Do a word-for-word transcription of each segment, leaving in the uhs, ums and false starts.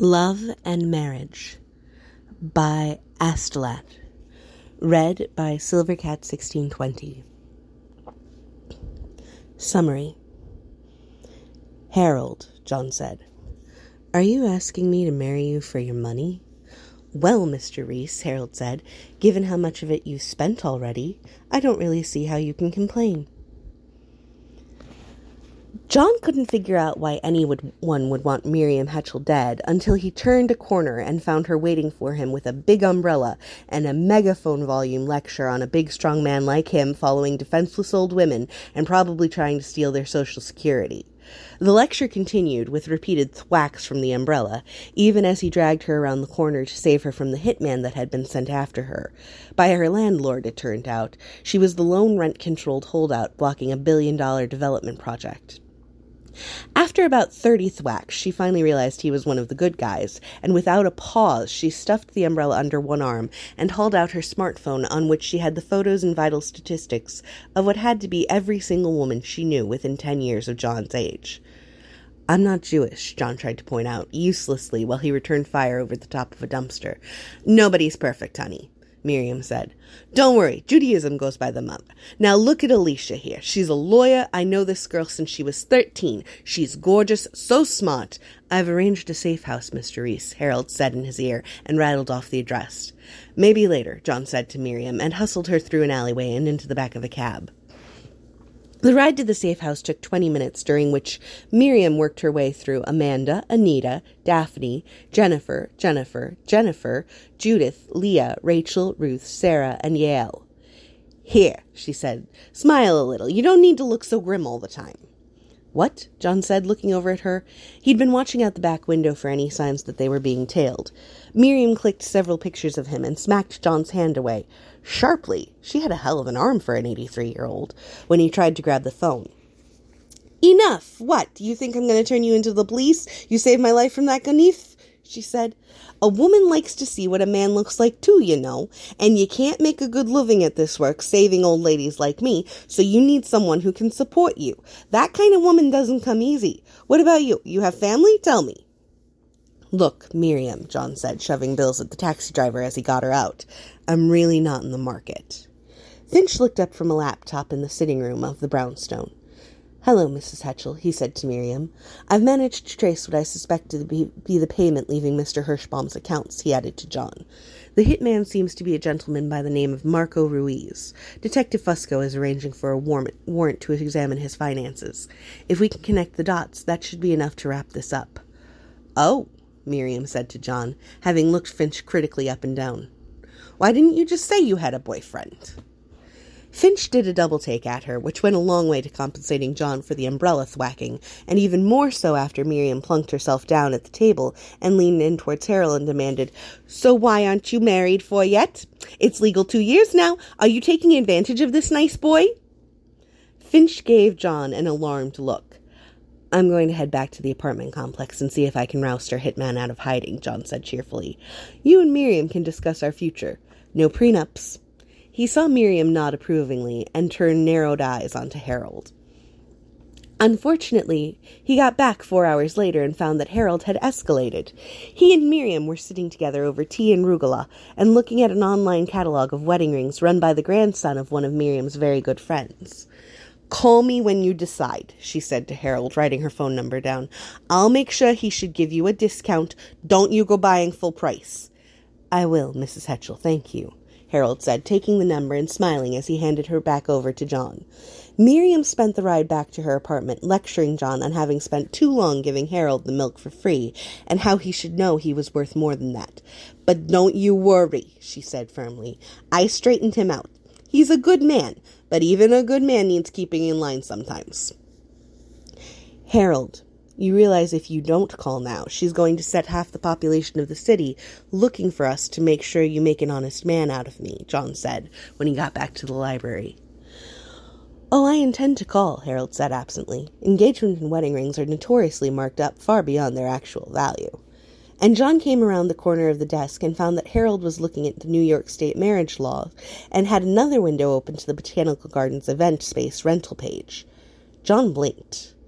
Love and Marriage by Astolat. Read by Silvercat sixteen twenty. Summary. Harold, John said. Are you asking me to marry you for your money? Well, Mister Reese, Harold said, given how much of it you've spent already, I don't really see how you can complain. John couldn't figure out why anyone would want Miriam Hetchel dead until he turned a corner and found her waiting for him with a big umbrella and a megaphone volume lecture on a big strong man like him following defenseless old women and probably trying to steal their social security. The lecture continued with repeated thwacks from the umbrella, even as he dragged her around the corner to save her from the hitman that had been sent after her. By her landlord, it turned out. She was the lone rent-controlled holdout blocking a billion-dollar development project. After about thirty thwacks, she finally realized he was one of the good guys, and without a pause, she stuffed the umbrella under one arm and hauled out her smartphone on which she had the photos and vital statistics of what had to be every single woman she knew within ten years of John's age. I'm not Jewish, John tried to point out, uselessly, while he returned fire over the top of a dumpster. Nobody's perfect, honey, Miriam said. Don't worry, Judaism goes by the mother. Now look at Alicia here. She's a lawyer. I know this girl since she was thirteen. She's gorgeous, so smart. I've arranged a safe house, Mister Reese, Harold said in his ear, and rattled off the address. Maybe later, John said to Miriam, and hustled her through an alleyway and into the back of a cab. The ride to the safe house took twenty minutes, during which Miriam worked her way through Amanda, Anita, Daphne, Jennifer, Jennifer, Jennifer, Judith, Leah, Rachel, Ruth, Sarah, and Yael. Here, she said, smile a little. You don't need to look so grim all the time. What? John said, looking over at her. He'd been watching out the back window for any signs that they were being tailed. Miriam clicked several pictures of him and smacked John's hand away. Sharply. She had a hell of an arm for an eighty-three-year-old, when he tried to grab the phone. Enough! What? Do you think I'm going to turn you into the police? You saved my life from that ganif? She said. A woman likes to see what a man looks like too, you know, and you can't make a good living at this work saving old ladies like me, so you need someone who can support you. That kind of woman doesn't come easy. What about you? You have family? Tell me. Look, Miriam, John said, shoving bills at the taxi driver as he got her out. I'm really not in the market. Finch looked up from a laptop in the sitting room of the brownstone. Hello, Missus Hetchel, he said to Miriam. I've managed to trace what I suspect to be, be the payment leaving Mister Hirschbaum's accounts, he added to John. The hitman seems to be a gentleman by the name of Marco Ruiz. Detective Fusco is arranging for a warrant, warrant to examine his finances. If we can connect the dots, that should be enough to wrap this up. Oh, Miriam said to John, having looked Finch critically up and down. Why didn't you just say you had a boyfriend? Finch did a double-take at her, which went a long way to compensating John for the umbrella thwacking, and even more so after Miriam plunked herself down at the table and leaned in towards Harold and demanded, So why aren't you married for yet? It's legal two years now. Are you taking advantage of this nice boy? Finch gave John an alarmed look. I'm going to head back to the apartment complex and see if I can roust our hitman out of hiding, John said cheerfully. You and Miriam can discuss our future. No prenups. He saw Miriam nod approvingly and turn narrowed eyes onto Harold. Unfortunately, he got back four hours later and found that Harold had escalated. He and Miriam were sitting together over tea and rugula and looking at an online catalog of wedding rings run by the grandson of one of Miriam's very good friends. Call me when you decide, she said to Harold, writing her phone number down. I'll make sure he should give you a discount. Don't you go buying full price. I will, Missus Hetchel, thank you, Harold said, taking the number and smiling as he handed her back over to John. Miriam spent the ride back to her apartment, lecturing John on having spent too long giving Harold the milk for free, and how he should know he was worth more than that. But don't you worry, she said firmly. I straightened him out. He's a good man, but even a good man needs keeping in line sometimes. Harold, you realize if you don't call now, she's going to set half the population of the city looking for us to make sure you make an honest man out of me, John said when he got back to the library. Oh, I intend to call, Harold said absently. Engagement and wedding rings are notoriously marked up far beyond their actual value. And John came around the corner of the desk and found that Harold was looking at the New York State marriage law and had another window open to the Botanical Gardens event space rental page. John blinked.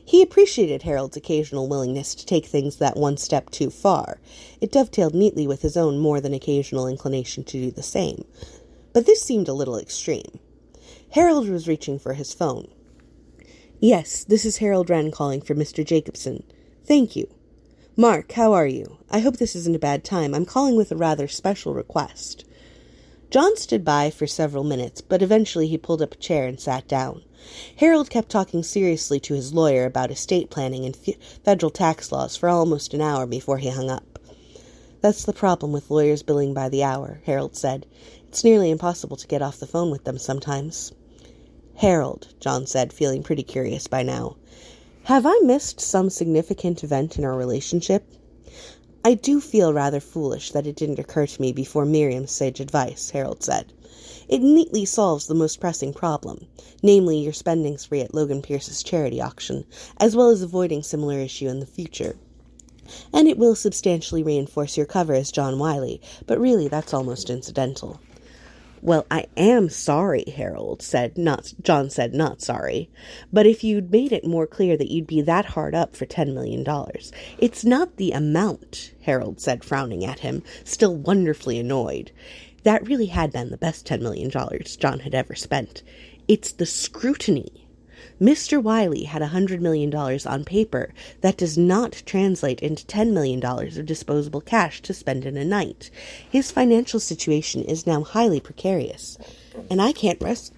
He appreciated Harold's occasional willingness to take things that one step too far. It dovetailed neatly with his own more than occasional inclination to do the same. But this seemed a little extreme. Harold was reaching for his phone. "Yes, this is Harold Wren calling for Mister Jacobson. Thank you. Mark, how are you? I hope this isn't a bad time. I'm calling with a rather special request." John stood by for several minutes, but eventually he pulled up a chair and sat down. Harold kept talking seriously to his lawyer about estate planning and f- federal tax laws for almost an hour before he hung up. "That's the problem with lawyers billing by the hour," Harold said. "It's nearly impossible to get off the phone with them sometimes." "Harold," John said, feeling pretty curious by now, "have I missed some significant event in our relationship? I do feel rather foolish that it didn't occur to me before Miriam's sage advice," Harold said. "It neatly solves the most pressing problem, namely your spending spree at Logan Pierce's charity auction, as well as avoiding similar issue in the future. And it will substantially reinforce your cover as John Wiley, but really that's almost incidental." "Well, I am sorry," Harold said, not, John said, not sorry. "But if you'd made it more clear that you'd be that hard up for ten million dollars. It's not the amount," Harold said, frowning at him, still wonderfully annoyed. That really had been the best ten million dollars John had ever spent. It's the scrutiny. Mister Wiley had one hundred million dollars on paper. That does not translate into ten million dollars of disposable cash to spend in a night. His financial situation is now highly precarious, and I can't rest...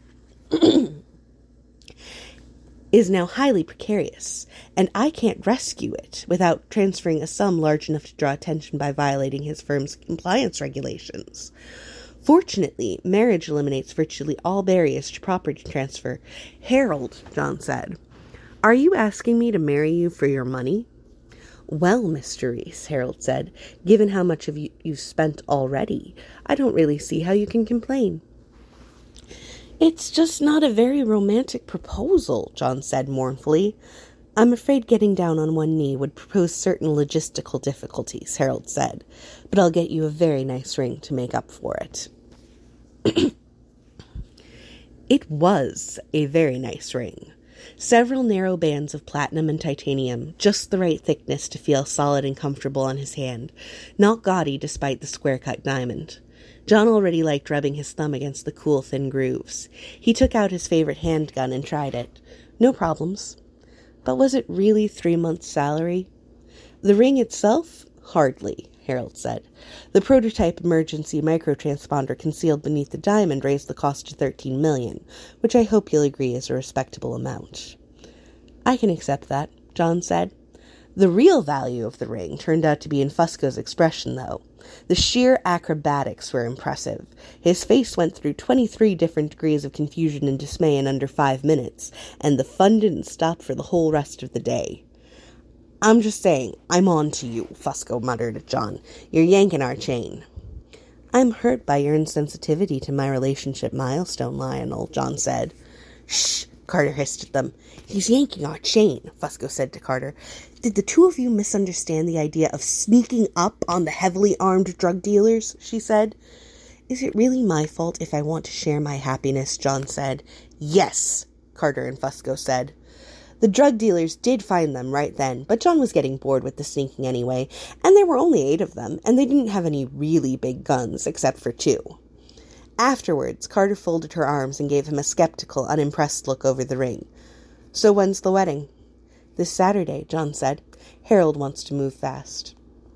is now highly precarious, and I can't rescue it without transferring a sum large enough to draw attention by violating his firm's compliance regulations. Fortunately, marriage eliminates virtually all barriers to property transfer. "Harold," John said, "are you asking me to marry you for your money?" "Well, Mister Reese," Harold said, "given how much of you you've spent already, I don't really see how you can complain." "It's just not a very romantic proposal," John said mournfully. "I'm afraid getting down on one knee would propose certain logistical difficulties," Harold said, "but I'll get you a very nice ring to make up for it." It was a very nice ring. Several narrow bands of platinum and titanium, just the right thickness to feel solid and comfortable on his hand, not gaudy despite the square-cut diamond. John already liked rubbing his thumb against the cool, thin grooves. He took out his favorite handgun and tried it. No problems. But was it really three months' salary? The ring itself? Hardly, Harold said. The prototype emergency microtransponder concealed beneath the diamond raised the cost to thirteen million dollars, which I hope you'll agree is a respectable amount. I can accept that, John said. The real value of the ring turned out to be in Fusco's expression, though. The sheer acrobatics were impressive. His face went through twenty-three different degrees of confusion and dismay in under five minutes, and the fun didn't stop for the whole rest of the day. I'm just saying, I'm on to you, Fusco muttered at John. You're yanking our chain. I'm hurt by your insensitivity to my relationship milestone, Lionel, John said. Shh, Carter hissed at them. He's yanking our chain, Fusco said to Carter. Did the two of you misunderstand the idea of sneaking up on the heavily armed drug dealers? She said. Is it really my fault if I want to share my happiness? John said. Yes, Carter and Fusco said. The drug dealers did find them right then, but John was getting bored with the sneaking anyway, and there were only eight of them, and they didn't have any really big guns, except for two. Afterwards, Carter folded her arms and gave him a skeptical, unimpressed look over the ring. So when's the wedding? This Saturday, John said. Harold wants to move fast.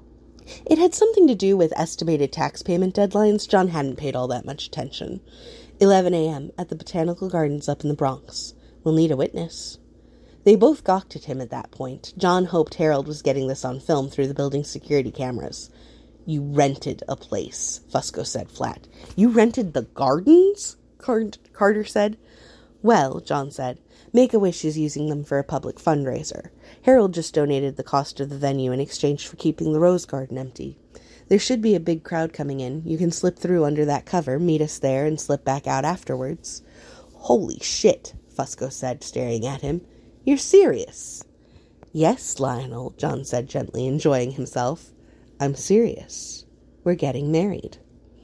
It had something to do with estimated tax payment deadlines. John hadn't paid all that much attention. eleven a.m. at the Botanical Gardens up in the Bronx. We'll need a witness. They both gawked at him at that point. John hoped Harold was getting this on film through the building's security cameras. You rented a place, Fusco said flat. You rented the gardens? Card- Carter said. Well, John said, Make-A-Wish is using them for a public fundraiser. Harold just donated the cost of the venue in exchange for keeping the rose garden empty. There should be a big crowd coming in. You can slip through under that cover, meet us there, and slip back out afterwards. Holy shit, Fusco said, staring at him. You're serious? Yes, Lionel, John said gently, enjoying himself. I'm serious. We're getting married.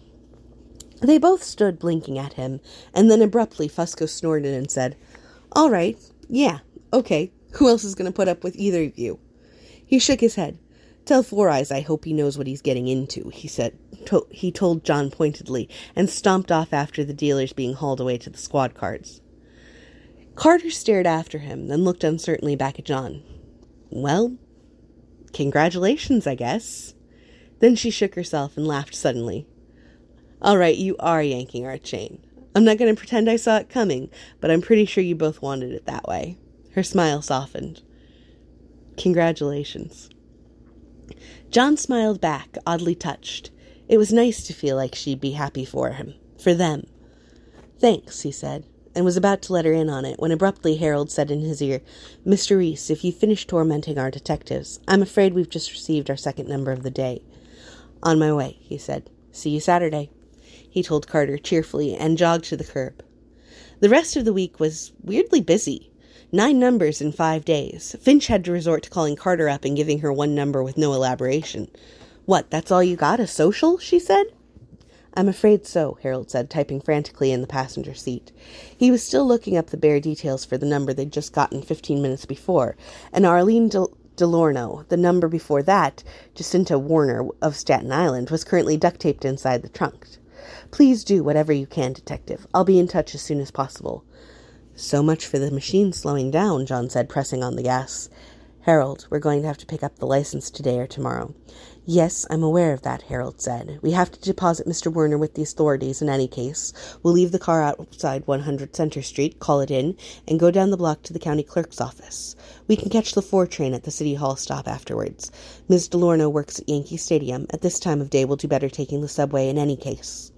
They both stood blinking at him, and then abruptly Fusco snorted and said, All right, yeah, okay, Who else is going to put up with either of you? He shook his head. Tell Four Eyes I hope he knows what he's getting into, he said. To- he told John pointedly, and stomped off after the dealers being hauled away to the squad cars. Carter stared after him, then looked uncertainly back at John. Well, congratulations, I guess. Then she shook herself and laughed suddenly. All right, you are yanking our chain. I'm not going to pretend I saw it coming, but I'm pretty sure you both wanted it that way. Her smile softened. Congratulations. John smiled back, oddly touched. It was nice to feel like she'd be happy for him, for them. Thanks, he said, and was about to let her in on it when abruptly Harold said in his ear, Mister Reese, if you finish tormenting our detectives, I'm afraid we've just received our second number of the day. On my way, he said. See you Saturday, he told Carter cheerfully, and jogged to the curb. The rest of the week was weirdly busy. Nine numbers in five days. Finch had to resort to calling Carter up and giving her one number with no elaboration. What, that's all you got, a social? She said. I'm afraid so, Harold said, typing frantically in the passenger seat. He was still looking up the bare details for the number they'd just gotten fifteen minutes before, and Arlene De- DeLorno, the number before that, Jacinta Warner of Staten Island, was currently duct-taped inside the trunk. Please do whatever you can, Detective. I'll be in touch as soon as possible. So much for the machine slowing down, John said, pressing on the gas. Harold, we're going to have to pick up the license today or tomorrow. Yes, I'm aware of that, Harold said. We have to deposit Mister Werner with the authorities in any case. We'll leave the car outside one hundred Center Street, call it in, and go down the block to the county clerk's office. We can catch the four train at the City Hall stop afterwards. Miz DeLorno works at Yankee Stadium. At this time of day, we'll do better taking the subway in any case.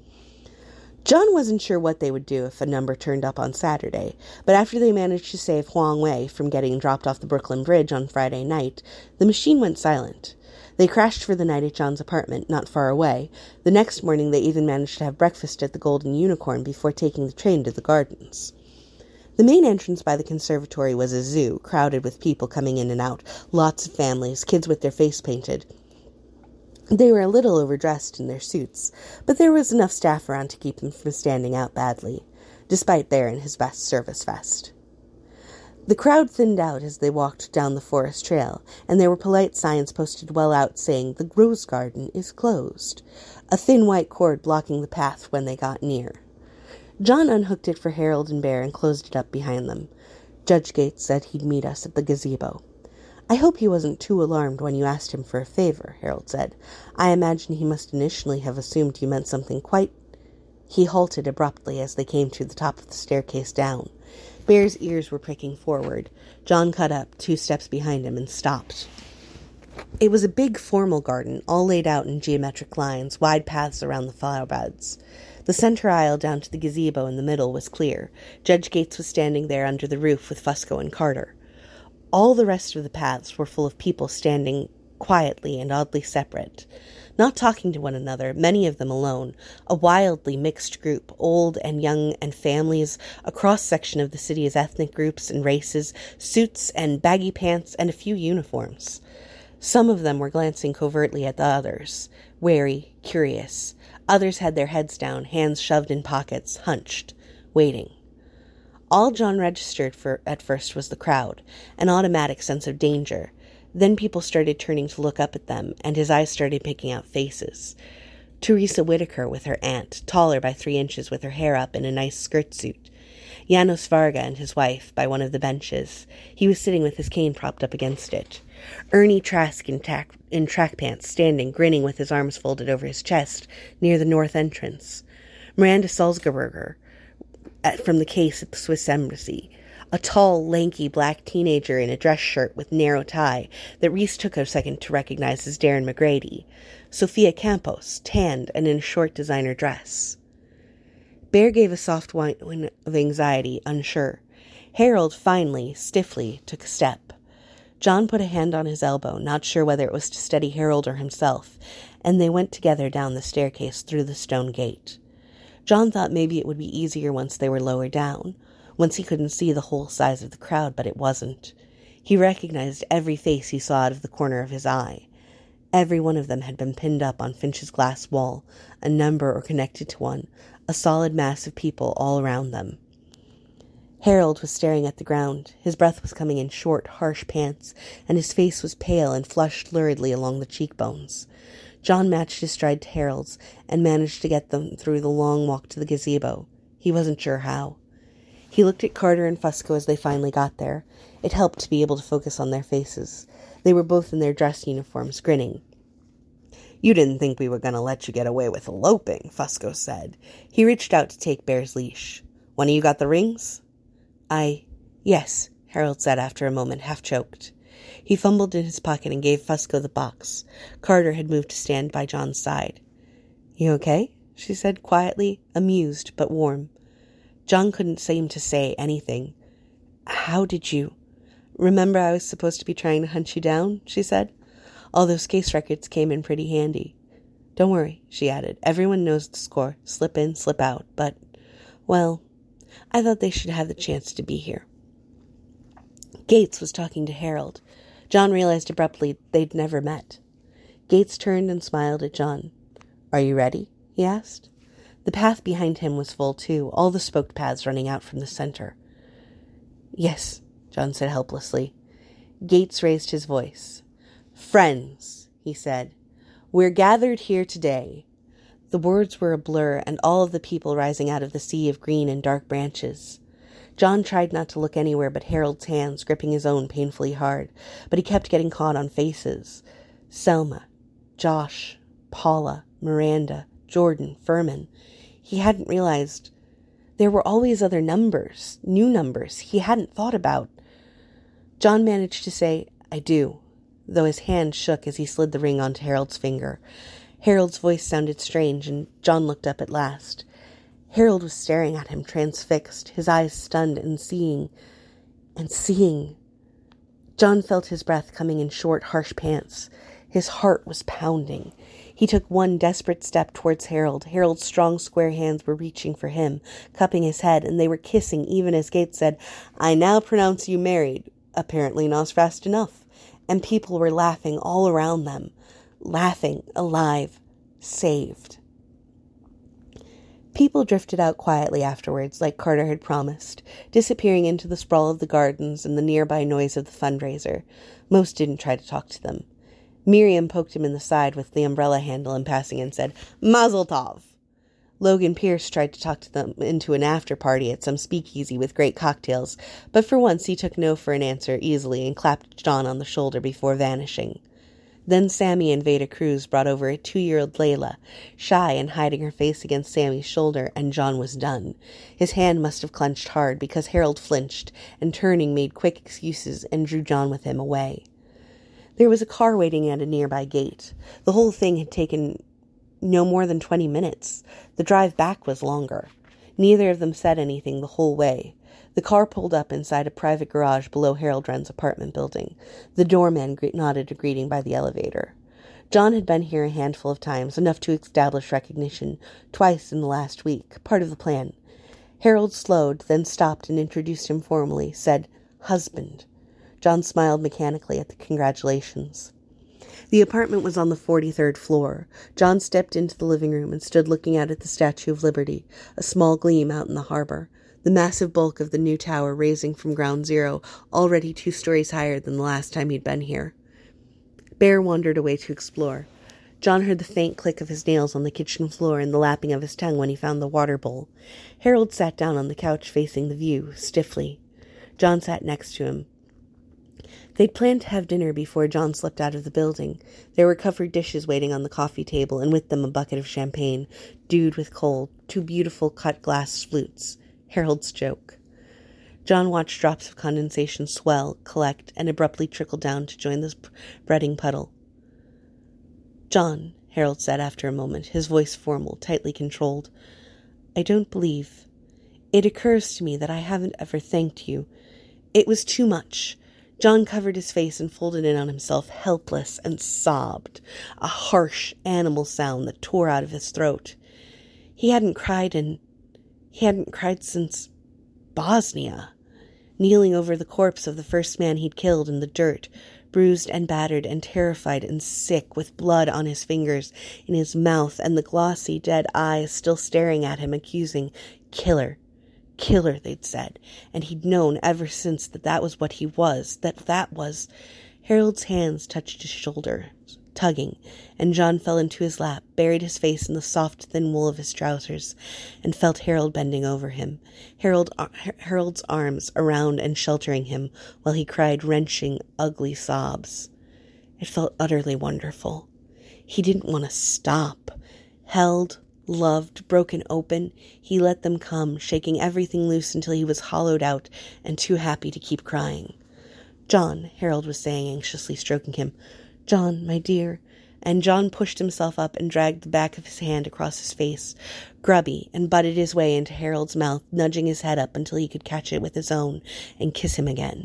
John wasn't sure what they would do if a number turned up on Saturday, but after they managed to save Huang Wei from getting dropped off the Brooklyn Bridge on Friday night, the machine went silent. They crashed for the night at John's apartment, not far away. The next morning they even managed to have breakfast at the Golden Unicorn before taking the train to the gardens. The main entrance by the conservatory was a zoo, crowded with people coming in and out, lots of families, kids with their face painted. They were a little overdressed in their suits, but there was enough staff around to keep them from standing out badly, despite Bear in his best service vest. The crowd thinned out as they walked down the forest trail, and there were polite signs posted well out saying, "The Rose Garden is closed," a thin white cord blocking the path when they got near. John unhooked it for Harold and Bear and closed it up behind them. Judge Gates said he'd meet us at the gazebo. I hope he wasn't too alarmed when you asked him for a favor, Harold said. I imagine he must initially have assumed you meant something quite... He halted abruptly as they came to the top of the staircase down. Bear's ears were pricking forward. John cut up, two steps behind him, and stopped. It was a big, formal garden, all laid out in geometric lines, wide paths around the flower beds. The center aisle down to the gazebo in the middle was clear. Judge Gates was standing there under the roof with Fusco and Carter. All the rest of the paths were full of people standing quietly and oddly separate, not talking to one another, many of them alone, a wildly mixed group, old and young and families, a cross-section of the city's ethnic groups and races, suits and baggy pants and a few uniforms. Some of them were glancing covertly at the others, wary, curious. Others had their heads down, hands shoved in pockets, hunched, waiting. All John registered for at first was the crowd, an automatic sense of danger. Then people started turning to look up at them, and his eyes started picking out faces. Teresa Whitaker with her aunt, taller by three inches with her hair up in a nice skirt suit. Janos Varga and his wife by one of the benches. He was sitting with his cane propped up against it. Ernie Trask in, tack, in track pants, standing, grinning with his arms folded over his chest, near the north entrance. Miranda Salzgerberger, At, from the case at the Swiss Embassy, a tall, lanky black teenager in a dress shirt with narrow tie that Reese took a second to recognize as Darren McGrady, Sophia Campos, tanned and in a short designer dress. Bear gave a soft whine of anxiety, unsure. Harold, finally, stiffly, took a step. John put a hand on his elbow, not sure whether it was to steady Harold or himself, and they went together down the staircase through the stone gate. John thought maybe it would be easier once they were lower down, once he couldn't see the whole size of the crowd, but it wasn't. He recognized every face he saw out of the corner of his eye. Every one of them had been pinned up on Finch's glass wall, a number or connected to one, a solid mass of people all around them. Harold was staring at the ground. His breath was coming in short, harsh pants, and his face was pale and flushed luridly along the cheekbones. John matched his stride to Harold's and managed to get them through the long walk to the gazebo. He wasn't sure how. He looked at Carter and Fusco as they finally got there. It helped to be able to focus on their faces. They were both in their dress uniforms, grinning. "You didn't think we were going to let you get away with eloping," Fusco said. He reached out to take Bear's leash. "One of you got the rings?" I... Yes, Harold said after a moment, half-choked. He fumbled in his pocket and gave Fusco the box. Carter had moved to stand by John's side. "You okay?" she said quietly, amused but warm. John couldn't seem to say anything. "How did you... Remember I was supposed to be trying to hunt you down?" she said. "All those case records came in pretty handy. Don't worry," she added. "Everyone knows the score. Slip in, slip out. But, well... I thought they should have the chance to be here." Gates was talking to Harold. John realized abruptly they'd never met. Gates turned and smiled at John. "Are you ready?" he asked. The path behind him was full, too, all the spoked paths running out from the center. "Yes," John said helplessly. Gates raised his voice. "Friends," he said, "we're gathered here today." The words were a blur, and all of the people rising out of the sea of green and dark branches. John tried not to look anywhere but Harold's hands gripping his own painfully hard, but he kept getting caught on faces. Selma, Josh, Paula, Miranda, Jordan, Furman. He hadn't realized there were always other numbers, new numbers he hadn't thought about. John managed to say, "I do," though his hand shook as he slid the ring onto Harold's finger. Harold's voice sounded strange, and John looked up at last. Harold was staring at him, transfixed, his eyes stunned and seeing, and seeing. John felt his breath coming in short, harsh pants. His heart was pounding. He took one desperate step towards Harold. Harold's strong, square hands were reaching for him, cupping his head, and they were kissing even as Gates said, "I now pronounce you married." Apparently not fast enough. And people were laughing all around them. Laughing, alive, saved. People drifted out quietly afterwards, like Carter had promised, disappearing into the sprawl of the gardens and the nearby noise of the fundraiser. Most didn't try to talk to them. Miriam poked him in the side with the umbrella handle in passing and said, "Mazel tov." Logan Pierce tried to talk to them into an after-party at some speakeasy with great cocktails, but for once he took no for an answer easily and clapped John on the shoulder before vanishing. Then Sammy and Veda Cruz brought over a two-year-old Layla, shy and hiding her face against Sammy's shoulder, and John was done. His hand must have clenched hard because Harold flinched and, turning, made quick excuses and drew John with him away. There was a car waiting at a nearby gate. The whole thing had taken no more than twenty minutes. The drive back was longer. Neither of them said anything the whole way. The car pulled up inside a private garage below Harold Wren's apartment building. The doorman gre- nodded a greeting by the elevator. John had been here a handful of times, enough to establish recognition, twice in the last week, part of the plan. Harold slowed, then stopped and introduced him formally, said, "Husband." John smiled mechanically at the congratulations. The apartment was on the forty-third floor. John stepped into the living room and stood looking out at the Statue of Liberty, a small gleam out in the harbor. The massive bulk of the new tower raising from ground zero, already two stories higher than the last time he'd been here. Bear wandered away to explore. John heard the faint click of his nails on the kitchen floor and the lapping of his tongue when he found the water bowl. Harold sat down on the couch facing the view, stiffly. John sat next to him. They'd planned to have dinner before John slipped out of the building. There were covered dishes waiting on the coffee table, and with them a bucket of champagne, dewed with cold, two beautiful cut-glass flutes. Harold's joke. John watched drops of condensation swell, collect, and abruptly trickle down to join the spreading puddle. "John," Harold said after a moment, his voice formal, tightly controlled, "I don't believe. It occurs to me that I haven't ever thanked you. It was too much." John covered his face and folded in on himself, helpless, and sobbed, a harsh animal sound that tore out of his throat. He hadn't cried in... He hadn't cried since Bosnia. Kneeling over the corpse of the first man he'd killed in the dirt, bruised and battered and terrified and sick, with blood on his fingers, in his mouth, and the glossy, dead eyes still staring at him, accusing. Killer. killer, they'd said, and he'd known ever since that that was what he was, that that was... Harold's hands touched his shoulder, tugging, and John fell into his lap, buried his face in the soft, thin wool of his trousers, and felt Harold bending over him, Harold, uh, Harold's arms around and sheltering him, while he cried wrenching, ugly sobs. It felt utterly wonderful. He didn't want to stop. Held, loved, broken open, he let them come, shaking everything loose until he was hollowed out and too happy to keep crying. "John," Harold was saying, anxiously stroking him. "John, my dear." And John pushed himself up and dragged the back of his hand across his face, grubby, and butted his way into Harold's mouth, nudging his head up until he could catch it with his own and kiss him again.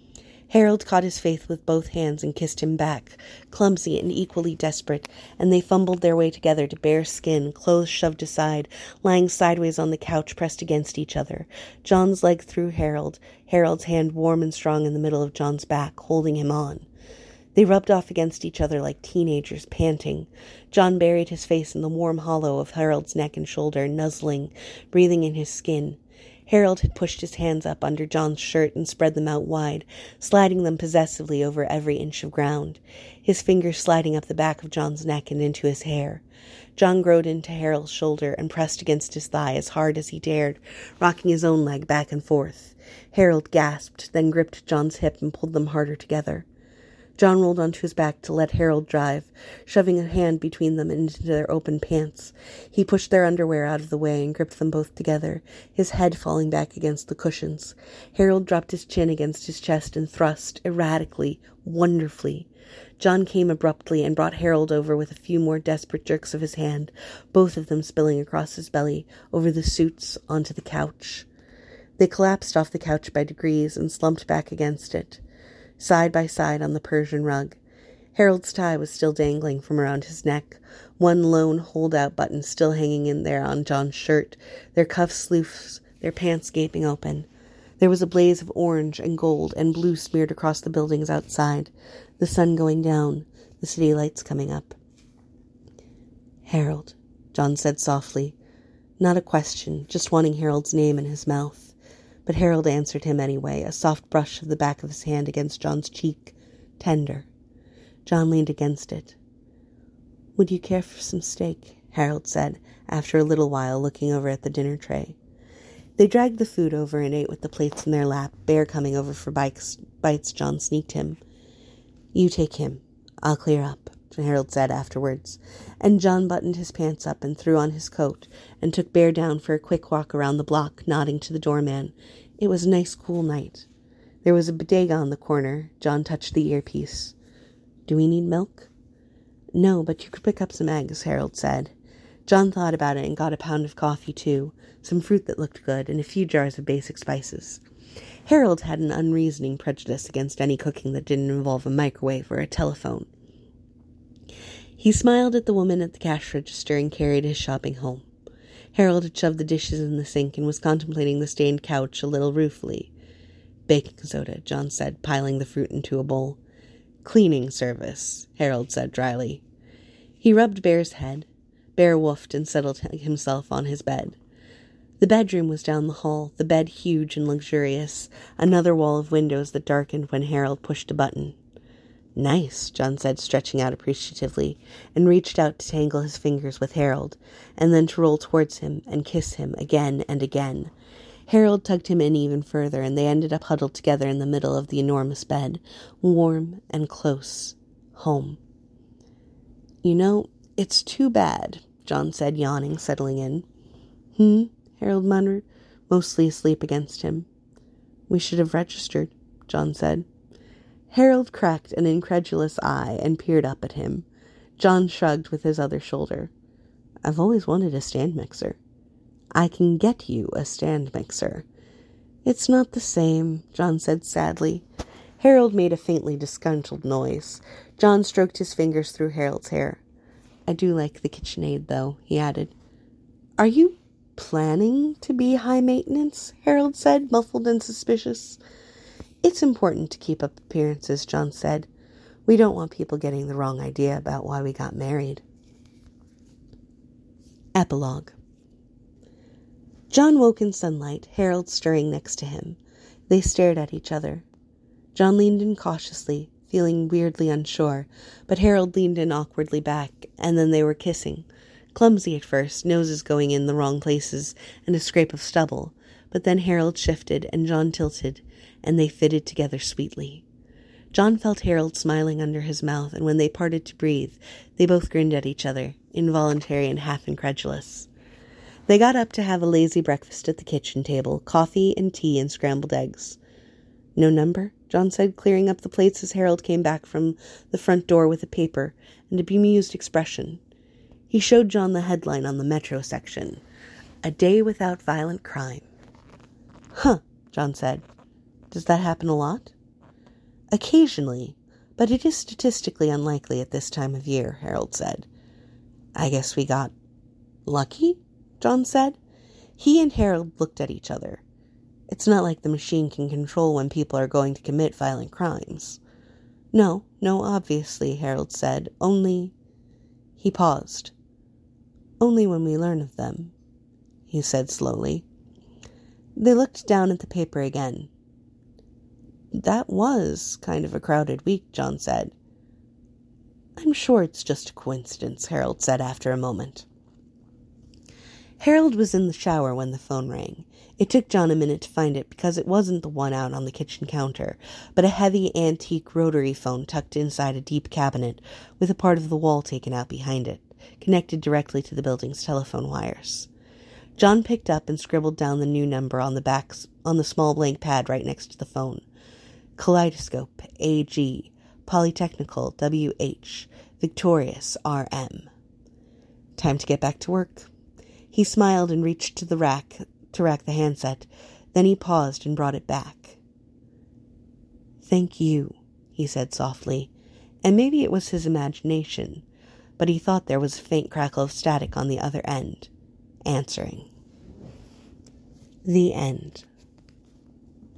Harold caught his face with both hands and kissed him back, clumsy and equally desperate, and they fumbled their way together to bare skin, clothes shoved aside, lying sideways on the couch pressed against each other, John's leg through Harold, Harold's hand warm and strong in the middle of John's back, holding him on. They rubbed off against each other like teenagers, panting. John buried his face in the warm hollow of Harold's neck and shoulder, nuzzling, breathing in his skin. Harold had pushed his hands up under John's shirt and spread them out wide, sliding them possessively over every inch of ground, his fingers sliding up the back of John's neck and into his hair. John growed into Harold's shoulder and pressed against his thigh as hard as he dared, rocking his own leg back and forth. Harold gasped, then gripped John's hip and pulled them harder together. John rolled onto his back to let Harold drive, shoving a hand between them into their open pants. He pushed their underwear out of the way and gripped them both together, his head falling back against the cushions. Harold dropped his chin against his chest and thrust, erratically, wonderfully. John came abruptly and brought Harold over with a few more desperate jerks of his hand, both of them spilling across his belly, over the suits, onto the couch. They collapsed off the couch by degrees and slumped back against it, side by side on the Persian rug. Harold's tie was still dangling from around his neck, one lone hold-out button still hanging in there on John's shirt, their cuffs loose, their pants gaping open. There was a blaze of orange and gold and blue smeared across the buildings outside, the sun going down, the city lights coming up. "Harold," John said softly, not a question, just wanting Harold's name in his mouth. But Harold answered him anyway, a soft brush of the back of his hand against John's cheek, tender. John leaned against it. "Would you care for some steak?" Harold said, after a little while, looking over at the dinner tray. They dragged the food over and ate with the plates in their lap, Bear coming over for bites, bites John sneaked him. "You take him. I'll clear up," Harold said afterwards, and John buttoned his pants up and threw on his coat, and took Bear down for a quick walk around the block, nodding to the doorman. It was a nice, cool night. There was a bodega on the corner. John touched the earpiece. "Do we need milk?" "No, but you could pick up some eggs," Harold said. John thought about it and got a pound of coffee, too, some fruit that looked good, and a few jars of basic spices. Harold had an unreasoning prejudice against any cooking that didn't involve a microwave or a telephone. He smiled at the woman at the cash register and carried his shopping home. Harold had shoved the dishes in the sink and was contemplating the stained couch a little ruefully. "Baking soda," John said, piling the fruit into a bowl. "Cleaning service," Harold said dryly. He rubbed Bear's head. Bear woofed and settled himself on his bed. The bedroom was down the hall, the bed huge and luxurious, another wall of windows that darkened when Harold pushed a button. "Nice," John said, stretching out appreciatively, and reached out to tangle his fingers with Harold, and then to roll towards him and kiss him again and again. Harold tugged him in even further, and they ended up huddled together in the middle of the enormous bed, warm and close. Home. "You know, it's too bad," John said, yawning, settling in. "Hmm?" Harold muttered, mostly asleep against him. "We should have registered," John said. Harold cracked an incredulous eye and peered up at him. John shrugged with his other shoulder. "I've always wanted a stand mixer." "I can get you a stand mixer." "It's not the same," John said sadly. Harold made a faintly disgruntled noise. John stroked his fingers through Harold's hair. "I do like the KitchenAid, though," he added. "Are you planning to be high maintenance?" Harold said, muffled and suspicious. "It's important to keep up appearances," John said. "We don't want people getting the wrong idea about why we got married." Epilogue. John woke in sunlight, Harold stirring next to him. They stared at each other. John leaned in cautiously, feeling weirdly unsure, but Harold leaned in awkwardly back, and then they were kissing. Clumsy at first, noses going in the wrong places, and a scrape of stubble, but then Harold shifted and John tilted, and they fitted together sweetly. John felt Harold smiling under his mouth, and when they parted to breathe, they both grinned at each other, involuntary and half incredulous. They got up to have a lazy breakfast at the kitchen table, coffee and tea and scrambled eggs. "No number?" John said, clearing up the plates as Harold came back from the front door with a paper and a bemused expression. He showed John the headline on the Metro section, "A Day Without Violent Crime." "Huh," John said. "Does that happen a lot?" "Occasionally, but it is statistically unlikely at this time of year," Harold said. "I guess we got lucky?" John said. He and Harold looked at each other. It's not like the machine can control when people are going to commit violent crimes. No, no, obviously, Harold said. Only... He paused. "Only when we learn of them," he said slowly. They looked down at the paper again. "That was kind of a crowded week," John said. "I'm sure it's just a coincidence," Harold said after a moment. Harold was in the shower when the phone rang. It took John a minute to find it because it wasn't the one out on the kitchen counter, but a heavy antique rotary phone tucked inside a deep cabinet with a part of the wall taken out behind it, connected directly to the building's telephone wires. John picked up and scribbled down the new number on the back on the small blank pad right next to the phone. Kaleidoscope, A G, Polytechnical, W H, Victorious, R M. Time to get back to work. He smiled and reached to the rack to rack the handset. Then he paused and brought it back. "Thank you," he said softly, and maybe it was his imagination, but he thought there was a faint crackle of static on the other end, answering. The end.